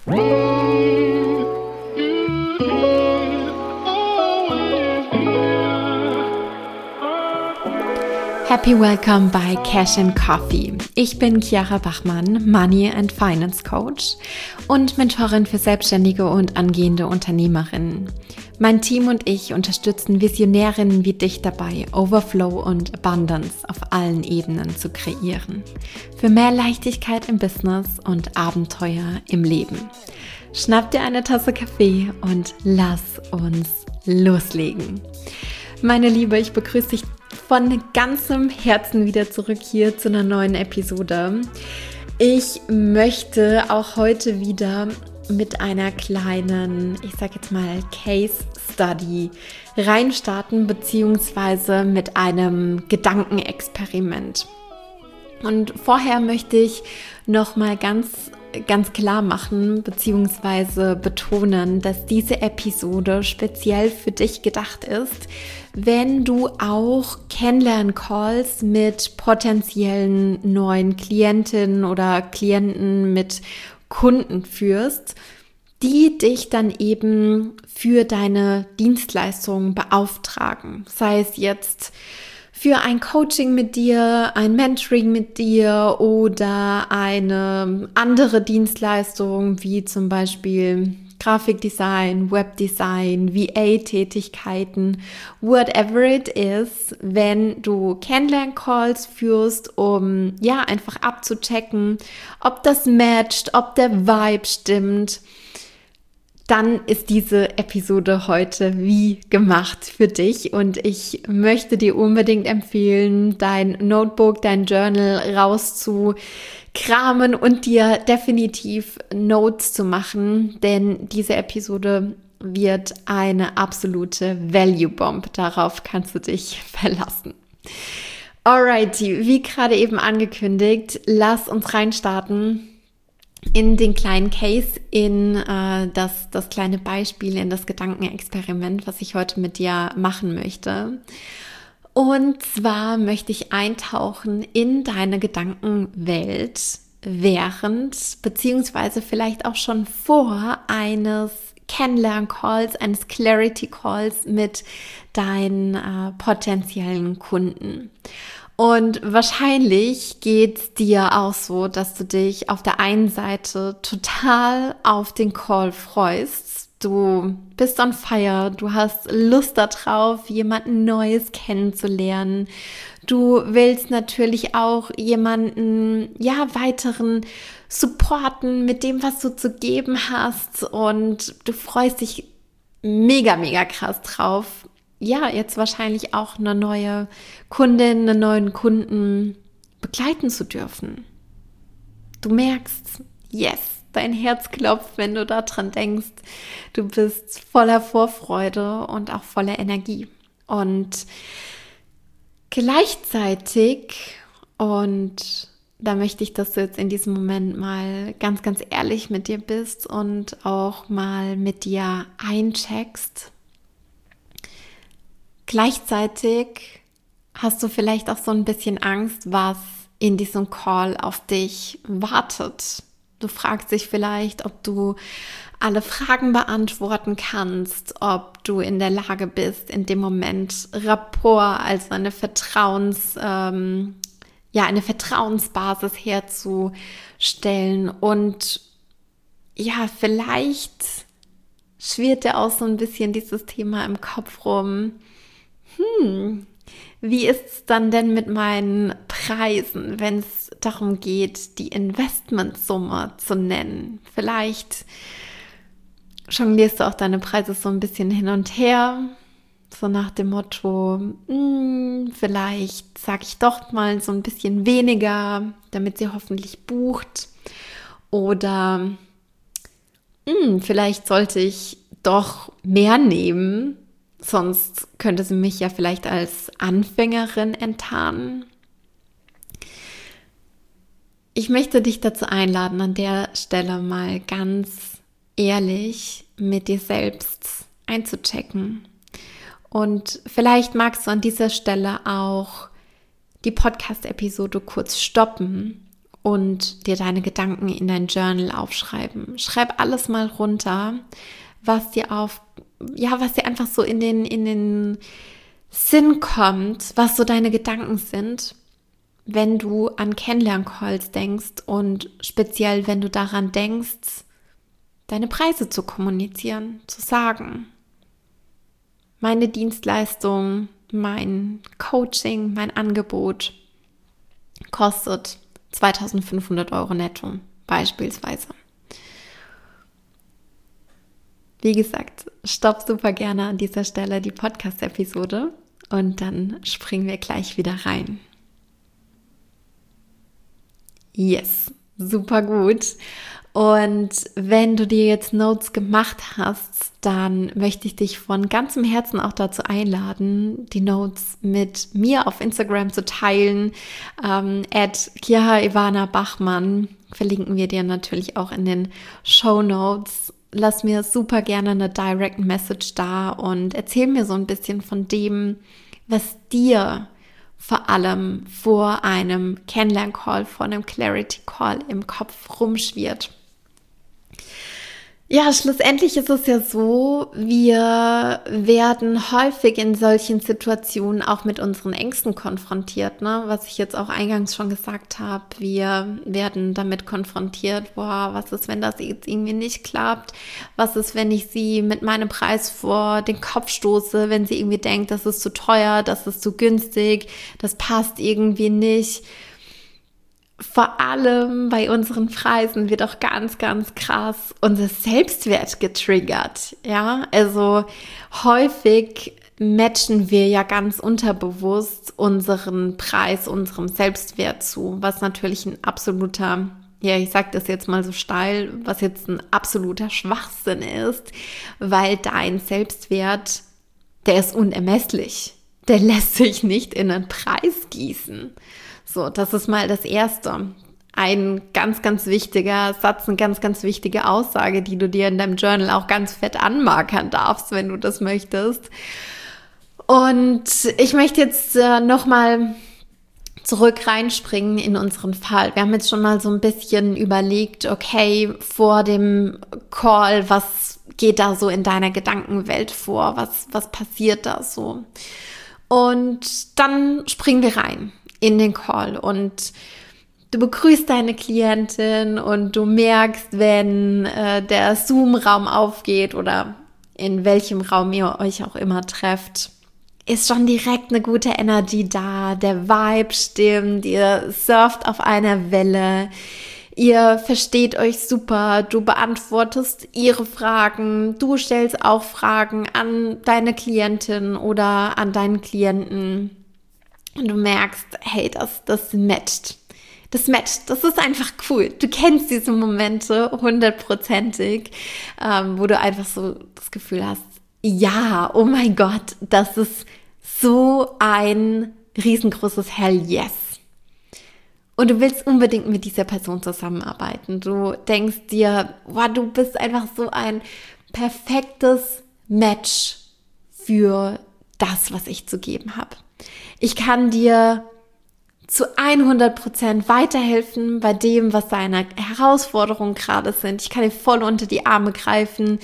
Happy Welcome bei Cash and Coffee. Ich bin Chiara Bachmann, Money and Finance Coach und Mentorin für Selbstständige und angehende Unternehmerinnen. Mein Team und ich unterstützen Visionärinnen wie dich dabei, Overflow und Abundance auf allen Ebenen zu kreieren. Für mehr Leichtigkeit im Business und Abenteuer im Leben. Schnapp dir eine Tasse Kaffee und lass uns loslegen. Meine Liebe, ich begrüße dich von ganzem Herzen wieder zurück hier zu einer neuen Episode. Ich möchte auch heute wieder mit einer kleinen, ich sag jetzt mal Case Study reinstarten, beziehungsweise mit einem Gedankenexperiment. Und vorher möchte ich nochmal ganz klar machen bzw. betonen, dass diese Episode speziell für dich gedacht ist, wenn du auch Kennenlern-Calls mit potenziellen neuen Klientinnen oder Klienten, mit Kunden führst, die dich dann eben für deine Dienstleistungen beauftragen. Sei es jetzt für ein Coaching mit dir, ein Mentoring mit dir oder eine andere Dienstleistung wie zum Beispiel Grafikdesign, Webdesign, VA-Tätigkeiten, whatever it is, wenn du Kennenlern-Calls führst, um einfach abzuchecken, ob das matcht, ob der Vibe stimmt, dann ist diese Episode heute wie gemacht für dich und ich möchte dir unbedingt empfehlen, dein Notebook, dein Journal rauszukramen und dir definitiv Notes zu machen, denn diese Episode wird eine absolute Value Bomb. Darauf kannst du dich verlassen. Alrighty, wie gerade eben angekündigt, lass uns reinstarten in den kleinen Case, in das kleine Beispiel, in das Gedankenexperiment, was ich heute mit dir machen möchte. Und zwar möchte ich eintauchen in deine Gedankenwelt während, beziehungsweise vielleicht auch schon vor eines Kennenlern-Calls, eines Clarity-Calls mit deinen potenziellen Kunden. Und wahrscheinlich geht's dir auch so, dass du dich auf der einen Seite total auf den Call freust. Du bist on fire, du hast Lust darauf, jemanden Neues kennenzulernen. Du willst natürlich auch jemanden, weiteren supporten mit dem, was du zu geben hast. Und du freust dich mega, mega krass drauf, jetzt wahrscheinlich auch eine neue Kundin, einen neuen Kunden begleiten zu dürfen. Du merkst, yes, dein Herz klopft, wenn du daran denkst. Du bist voller Vorfreude und auch voller Energie. Und gleichzeitig, und da möchte ich, dass du jetzt in diesem Moment mal ganz, ganz ehrlich mit dir bist und auch mal mit dir eincheckst. Gleichzeitig hast du vielleicht auch so ein bisschen Angst, was in diesem Call auf dich wartet. Du fragst dich vielleicht, ob du alle Fragen beantworten kannst, ob du in der Lage bist, in dem Moment Rapport, also eine Vertrauensbasis herzustellen. Und vielleicht schwirrt dir auch so ein bisschen dieses Thema im Kopf rum. Wie ist es dann denn mit meinen Preisen, wenn es darum geht, die Investmentsumme zu nennen? Vielleicht jonglierst du auch deine Preise so ein bisschen hin und her, so nach dem Motto, vielleicht sage ich doch mal so ein bisschen weniger, damit sie hoffentlich bucht. Oder vielleicht sollte ich doch mehr nehmen, sonst könnte sie mich ja vielleicht als Anfängerin enttarnen. Ich möchte dich dazu einladen, an der Stelle mal ganz ehrlich mit dir selbst einzuchecken. Und vielleicht magst du an dieser Stelle auch die Podcast-Episode kurz stoppen und dir deine Gedanken in dein Journal aufschreiben. Schreib alles mal runter, was dir einfach so in den Sinn kommt, was so deine Gedanken sind, wenn du an Kennenlern-Calls denkst und speziell, wenn du daran denkst, deine Preise zu kommunizieren, zu sagen. Meine Dienstleistung, mein Coaching, mein Angebot kostet 2.500 Euro netto, beispielsweise. Wie gesagt, stopp super gerne an dieser Stelle die Podcast-Episode und dann springen wir gleich wieder rein. Yes, super gut. Und wenn du dir jetzt Notes gemacht hast, dann möchte ich dich von ganzem Herzen auch dazu einladen, die Notes mit mir auf Instagram zu teilen. @KiaraIvana-Bachmann verlinken wir dir natürlich auch in den Shownotes. Lass mir super gerne eine Direct Message da und erzähl mir so ein bisschen von dem, was dir vor allem vor einem Kennenlern-Call, vor einem Clarity-Call im Kopf rumschwirrt. Ja, schlussendlich ist es ja so, wir werden häufig in solchen Situationen auch mit unseren Ängsten konfrontiert, ne? Was ich jetzt auch eingangs schon gesagt habe, wir werden damit konfrontiert, boah, was ist, wenn das jetzt irgendwie nicht klappt? Was ist, wenn ich sie mit meinem Preis vor den Kopf stoße, wenn sie irgendwie denkt, das ist zu teuer, das ist zu günstig, das passt irgendwie nicht? Vor allem bei unseren Preisen wird auch ganz, ganz krass unser Selbstwert getriggert. Ja, also häufig matchen wir ja ganz unterbewusst unseren Preis, unserem Selbstwert zu, was natürlich ein absoluter, ja, ich sage das jetzt mal so steil, was jetzt ein absoluter Schwachsinn ist, weil dein Selbstwert, der ist unermesslich. Der lässt sich nicht in einen Preis gießen. So, das ist mal das Erste. Ein ganz, ganz wichtiger Satz, eine ganz, ganz wichtige Aussage, die du dir in deinem Journal auch ganz fett anmarkern darfst, wenn du das möchtest. Und ich möchte jetzt nochmal zurück reinspringen in unseren Fall. Wir haben jetzt schon mal so ein bisschen überlegt, okay, vor dem Call, was geht da so in deiner Gedankenwelt vor? Was passiert da so? Und dann springen wir rein in den Call und du begrüßt deine Klientin und du merkst, wenn der Zoom-Raum aufgeht oder in welchem Raum ihr euch auch immer trefft, ist schon direkt eine gute Energie da, der Vibe stimmt, ihr surft auf einer Welle, ihr versteht euch super, du beantwortest ihre Fragen, du stellst auch Fragen an deine Klientin oder an deinen Klienten. Und du merkst, hey, das matcht. Das matcht, das ist einfach cool. Du kennst diese Momente 100%ig, wo du einfach so das Gefühl hast, ja, oh mein Gott, das ist so ein riesengroßes Hell yes. Und du willst unbedingt mit dieser Person zusammenarbeiten. Du denkst dir, wow, du bist einfach so ein perfektes Match für das, was ich zu geben habe. Ich kann dir zu 100% weiterhelfen bei dem, was deine Herausforderungen gerade sind. Ich kann dir voll unter die Arme greifen.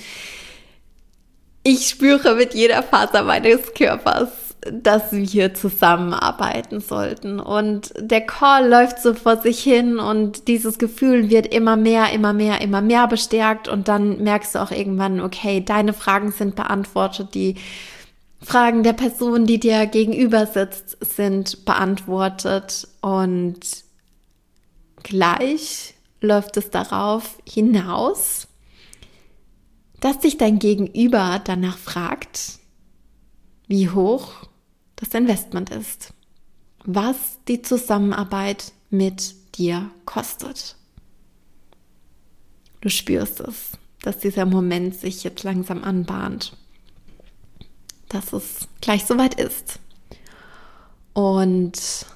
Ich spüre mit jeder Faser meines Körpers, dass wir zusammenarbeiten sollten. Und der Call läuft so vor sich hin und dieses Gefühl wird immer mehr bestärkt. Und dann merkst du auch irgendwann, okay, deine Fragen sind beantwortet, die Fragen der Person, die dir gegenüber sitzt, sind beantwortet und gleich läuft es darauf hinaus, dass dich dein Gegenüber danach fragt, wie hoch das Investment ist, was die Zusammenarbeit mit dir kostet. Du spürst es, dass dieser Moment sich jetzt langsam anbahnt, dass es gleich soweit ist. Und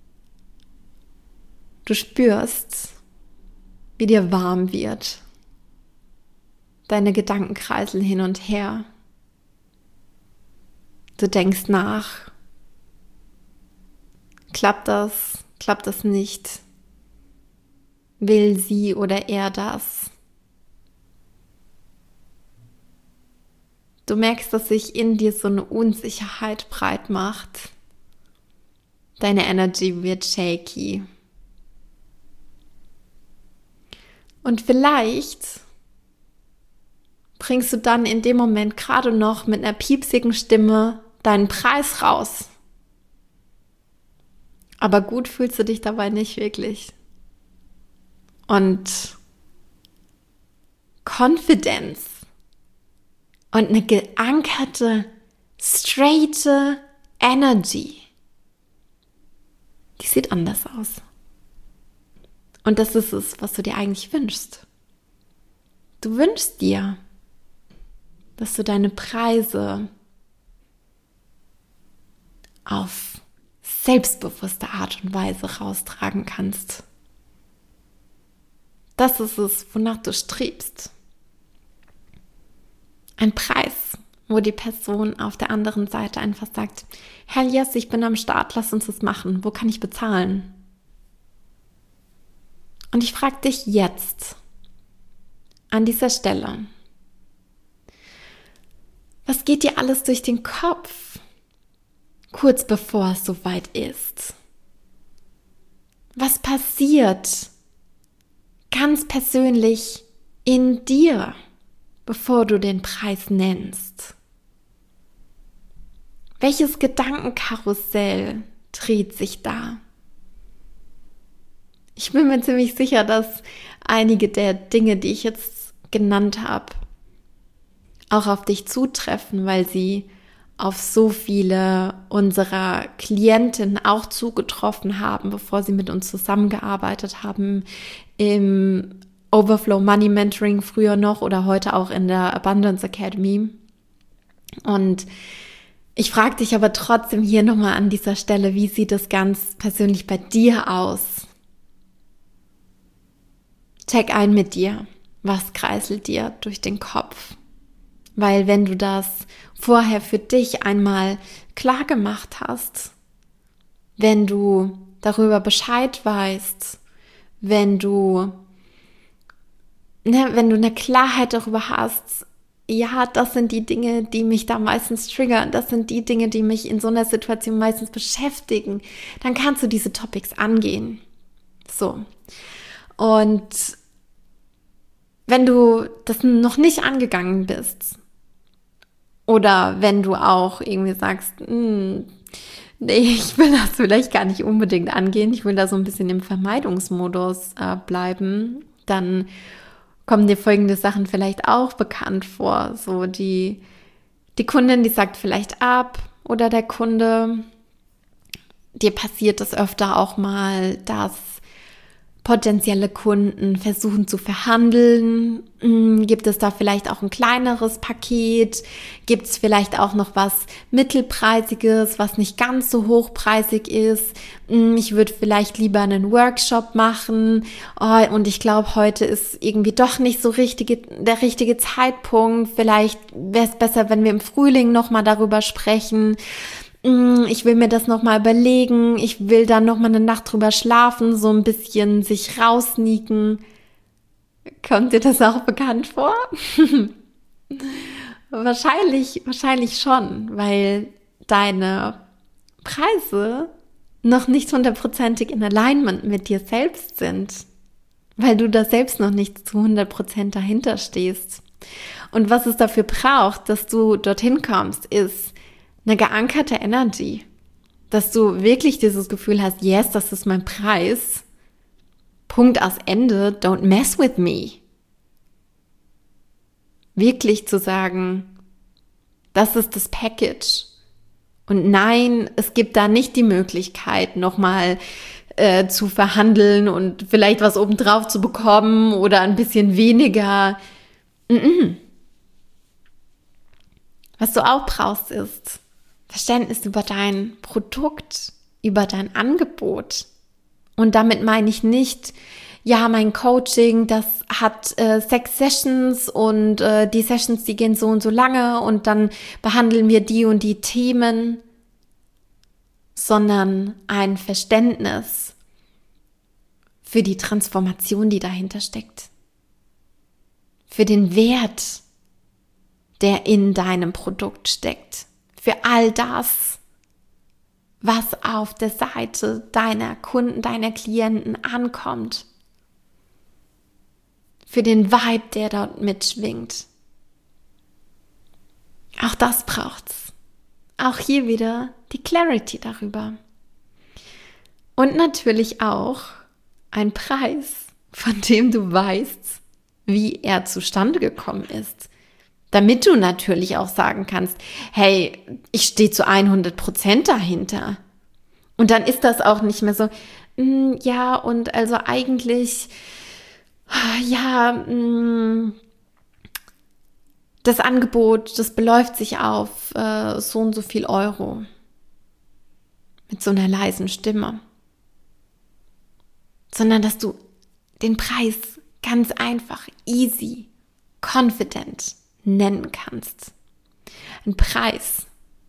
du spürst, wie dir warm wird. Deine Gedanken kreiseln hin und her. Du denkst nach. Klappt das? Klappt das nicht? will sie oder er das? Du merkst, dass sich in dir so eine Unsicherheit breit macht. Deine Energy wird shaky. Und vielleicht bringst du dann in dem Moment gerade noch mit einer piepsigen Stimme deinen Preis raus. Aber gut fühlst du dich dabei nicht wirklich. Und Confidence und eine geankerte, straighte Energy, die sieht anders aus. Und das ist es, was du dir eigentlich wünschst. Du wünschst dir, dass du deine Preise auf selbstbewusste Art und Weise raustragen kannst. Das ist es, wonach du strebst. Ein Preis, wo die Person auf der anderen Seite einfach sagt, Hell yes, ich bin am Start, lass uns das machen. Wo kann ich bezahlen? Und ich frage dich jetzt an dieser Stelle, was geht dir alles durch den Kopf, kurz bevor es soweit ist? Was passiert ganz persönlich in dir, bevor du den Preis nennst? Welches Gedankenkarussell dreht sich da? Ich bin mir ziemlich sicher, dass einige der Dinge, die ich jetzt genannt habe, auch auf dich zutreffen, weil sie auf so viele unserer Klientinnen auch zugetroffen haben, bevor sie mit uns zusammengearbeitet haben, im Overflow Money Mentoring früher noch oder heute auch in der Abundance Academy. Und ich frage dich aber trotzdem hier nochmal an dieser Stelle, wie sieht es ganz persönlich bei dir aus? Check ein mit dir, was kreiselt dir durch den Kopf? Weil wenn du das vorher für dich einmal klar gemacht hast, wenn du darüber Bescheid weißt, wenn du eine Klarheit darüber hast, ja, das sind die Dinge, die mich da meistens triggern, das sind die Dinge, die mich in so einer Situation meistens beschäftigen, dann kannst du diese Topics angehen. So. Und wenn du das noch nicht angegangen bist, oder wenn du auch irgendwie sagst, nee, ich will das vielleicht gar nicht unbedingt angehen, ich will da so ein bisschen im Vermeidungsmodus bleiben, dann kommen dir folgende Sachen vielleicht auch bekannt vor. So die Kundin, die sagt vielleicht ab, oder der Kunde, dir passiert es öfter auch mal, dass potenzielle Kunden versuchen zu verhandeln. Gibt es da vielleicht auch ein kleineres Paket? Gibt es vielleicht auch noch was Mittelpreisiges, was nicht ganz so hochpreisig ist? Ich würde vielleicht lieber einen Workshop machen. Oh, und ich glaube, heute ist irgendwie doch nicht so der richtige Zeitpunkt. Vielleicht wäre es besser, wenn wir im Frühling nochmal darüber sprechen. Ich will mir das nochmal überlegen, ich will dann nochmal eine Nacht drüber schlafen, so ein bisschen sich raussneaken. Kommt dir das auch bekannt vor? Wahrscheinlich schon, weil deine Preise noch nicht 100%ig in Alignment mit dir selbst sind, weil du da selbst noch nicht zu 100% dahinter stehst. Und was es dafür braucht, dass du dorthin kommst, ist eine geankerte Energy, dass du wirklich dieses Gefühl hast, yes, das ist mein Preis, Punkt aus Ende, don't mess with me. Wirklich zu sagen, das ist das Package. Und nein, es gibt da nicht die Möglichkeit, nochmal zu verhandeln und vielleicht was obendrauf zu bekommen oder ein bisschen weniger. Was du auch brauchst, ist Verständnis über dein Produkt, über dein Angebot. Und damit meine ich nicht, ja, mein Coaching, das hat 6 Sessions und die Sessions, die gehen so und so lange und dann behandeln wir die und die Themen, sondern ein Verständnis für die Transformation, die dahinter steckt, für den Wert, der in deinem Produkt steckt, für all das, was auf der Seite deiner Kunden, deiner Klienten ankommt, für den Vibe, der dort mitschwingt. Auch das braucht's. Auch hier wieder die Clarity darüber. Und natürlich auch ein Preis, von dem du weißt, wie er zustande gekommen ist. Damit du natürlich auch sagen kannst, hey, ich stehe zu 100% dahinter. Und dann ist das auch nicht mehr so, ja, und also eigentlich, ja, das Angebot, das beläuft sich auf so und so viel Euro. Mit so einer leisen Stimme. Sondern dass du den Preis ganz einfach, easy, confident nennen kannst. Ein Preis,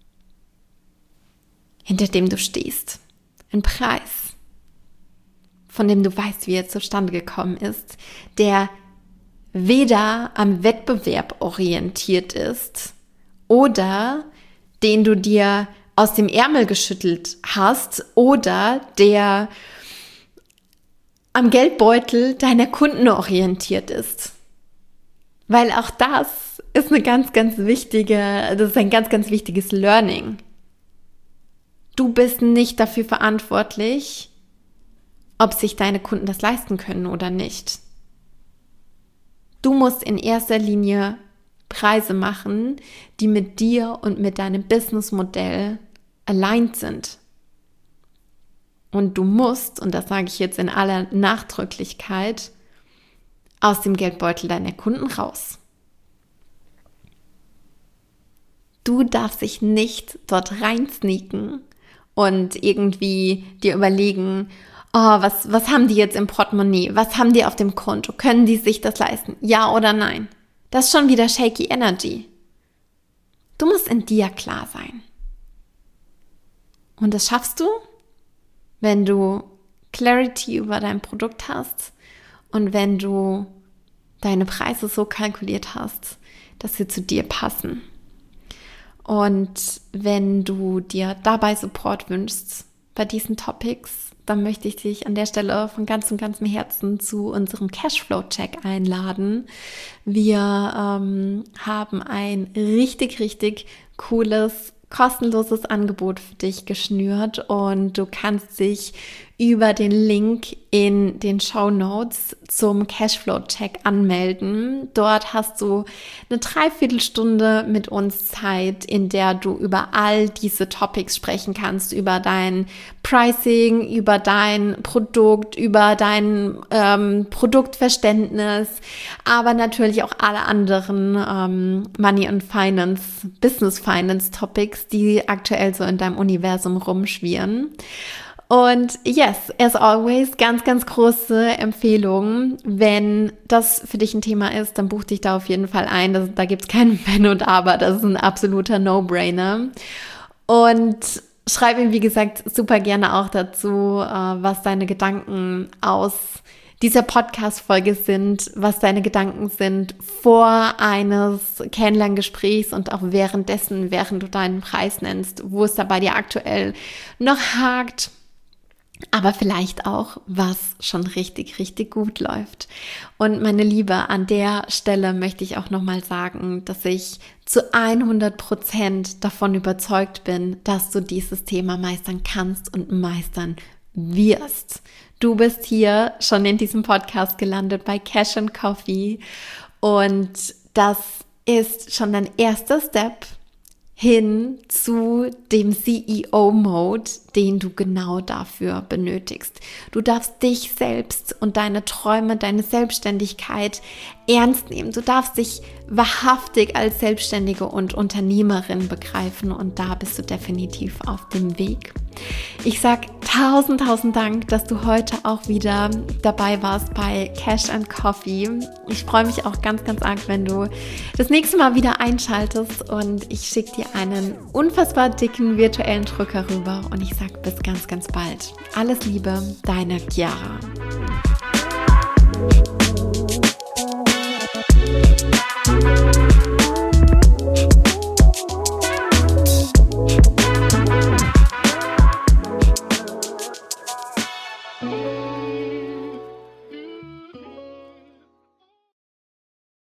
hinter dem du stehst. Ein Preis, von dem du weißt, wie er zustande gekommen ist, der weder am Wettbewerb orientiert ist oder den du dir aus dem Ärmel geschüttelt hast oder der am Geldbeutel deiner Kunden orientiert ist. Weil auch das ist das ist ein ganz wichtiges Learning. Du bist nicht dafür verantwortlich, ob sich deine Kunden das leisten können oder nicht. Du musst in erster Linie Preise machen, die mit dir und mit deinem Businessmodell aligned sind. Und du musst, und das sage ich jetzt in aller Nachdrücklichkeit, aus dem Geldbeutel deiner Kunden raus. Du darfst dich nicht dort reinsneaken und irgendwie dir überlegen, was haben die jetzt im Portemonnaie? Was haben die auf dem Konto? Können die sich das leisten? Ja oder nein? Das ist schon wieder shaky energy. Du musst in dir klar sein. Und das schaffst du, wenn du Clarity über dein Produkt hast und wenn du deine Preise so kalkuliert hast, dass sie zu dir passen. Und wenn du dir dabei Support wünschst bei diesen Topics, dann möchte ich dich an der Stelle von ganzem Herzen zu unserem Cashflow-Check einladen. Wir haben ein richtig cooles, kostenloses Angebot für dich geschnürt und du kannst dich über den Link in den Shownotes zum Cashflow-Check anmelden. Dort hast du eine 3/4 Stunde mit uns Zeit, in der du über all diese Topics sprechen kannst, über dein Pricing, über dein Produkt, über dein Produktverständnis, aber natürlich auch alle anderen Money and Finance, Business Finance Topics, die aktuell so in deinem Universum rumschwirren. Und yes, as always, ganz große Empfehlung. Wenn das für dich ein Thema ist, dann buch dich da auf jeden Fall ein. Da gibt's kein Wenn und Aber. Das ist ein absoluter No-Brainer. Und schreib mir, wie gesagt, super gerne auch dazu, was deine Gedanken aus dieser Podcast-Folge sind, was deine Gedanken sind vor eines Kennenlerngesprächs und auch währenddessen, während du deinen Preis nennst, wo es da bei dir aktuell noch hakt. Aber vielleicht auch, was schon richtig gut läuft. Und meine Liebe, an der Stelle möchte ich auch nochmal sagen, dass ich zu 100% davon überzeugt bin, dass du dieses Thema meistern kannst und meistern wirst. Du bist hier schon in diesem Podcast gelandet bei Cash and Coffee und das ist schon dein erster Step hin zu dem CEO-Mode, den du genau dafür benötigst. Du darfst dich selbst und deine Träume, deine Selbstständigkeit ernst nehmen. Du darfst dich wahrhaftig als Selbstständige und Unternehmerin begreifen und da bist du definitiv auf dem Weg. Ich sag tausend Dank, dass du heute auch wieder dabei warst bei Cash and Coffee. Ich freue mich auch ganz arg, wenn du das nächste Mal wieder einschaltest und ich schicke dir einen unfassbar dicken virtuellen Drücker rüber und ich sag bis ganz bald. Alles Liebe, deine Chiara.